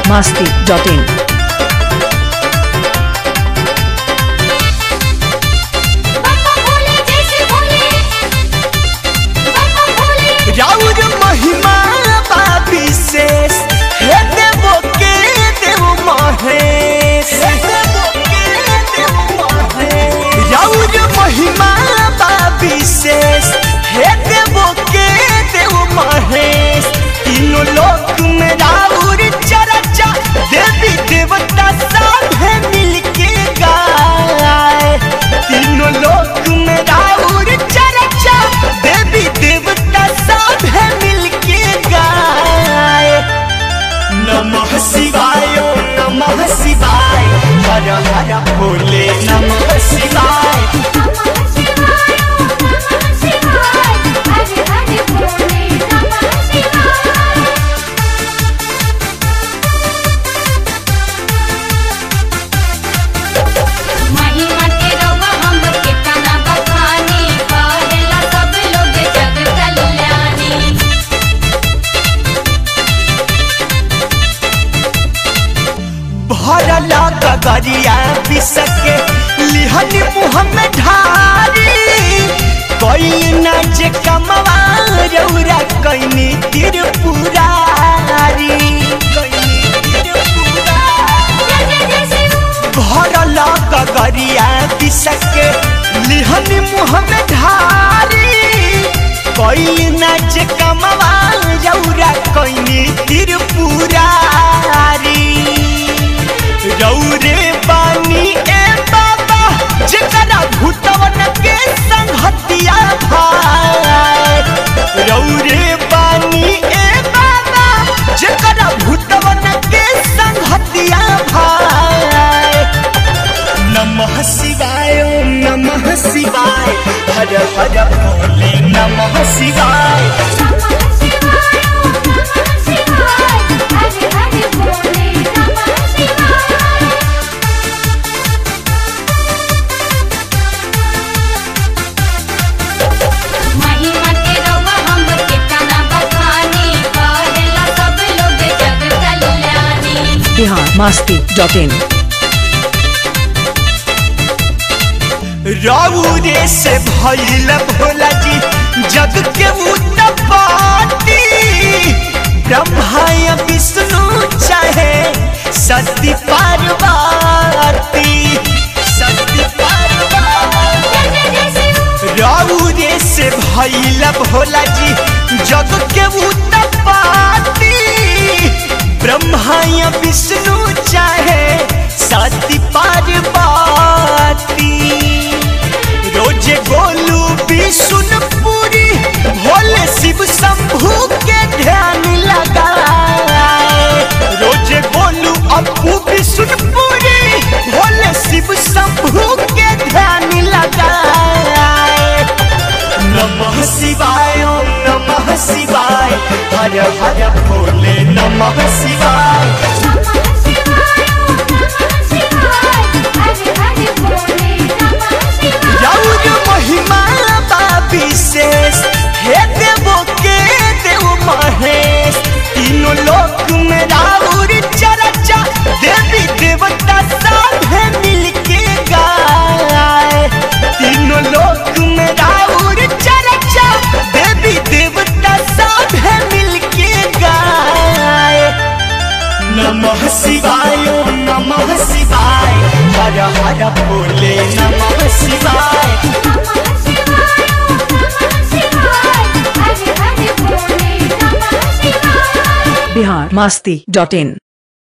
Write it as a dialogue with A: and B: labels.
A: biharmasti.in
B: राउर महिमा बा विशेष हे देवो के देव महेश राउर महिमा बा विशेष हे देवो के देव महेश तीनों लोक में राउर चर्चा देवी देवता सब मिलके गाए तीनों लोक में राउर चर्चा देवी देवता सब मिलके गाए नमः शिवाय नमः शिवाय हर हर भोले नमः शिवाय भरला गगरिया बिसके लिहन मुँह में ढारी कोई नाच कमवा रौरा कैनी त्रिपुरारी भरला गगरिया बिसके लिहन मुँह में ढारी कोई नाच कमवा रौरा कैनी त्रिपुरारी रौरे बानी ए बाबा जकरा भूतवन के संगतिया भाई रौरे बानी ए बाबा जकरा भूतवन के संगतिया भाई नमः शिवाय नमः शिवाय हर हर भोले नमः शिवाय
A: biharmasti.in
B: राउरे से भइल भोला जी जग के उत्पत्ति ब्रह्मा या विष्णु चाहे सती पार्वती राउरे से भइल भोला जी जग के उत्पत्ति ब्रह्मा या विष्णु चाहे सती पार्वती रोजे गोलू विष्णुपुरी भोले शिव शंभू के ध्यान लगाए रोजे गोलू अपू विष्णुपुरी भोले शिव शंभू के ध्यान लगाए नमः शिवाय नमः शिवाय हर हर भोले नमः शिवाय राउर महिमा बा विशेष हे देवो के देव महेश तीनों लोक में राउर चर्चा देवी देवता सब मिलके गाए तीनों लोक में राउर चर्चा देवी देवता सब मिलके गाए नमः शिवाय नमः शिवाय हर हर भोले नमः शिवाय
A: biharmasti.in